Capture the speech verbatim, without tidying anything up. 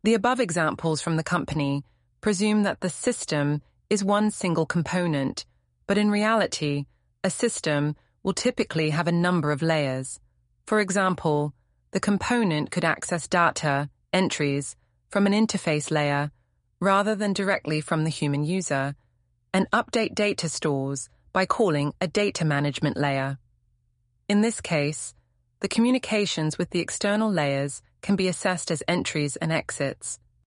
The above examples from the company presume that the system is one single component, but in reality, a system will typically have a number of layers. For example, the component could access data, entries, from an interface layer rather than directly from the human user, and update data stores by calling a data management layer. In this case, the communications with the external layers can be assessed as entries and exits.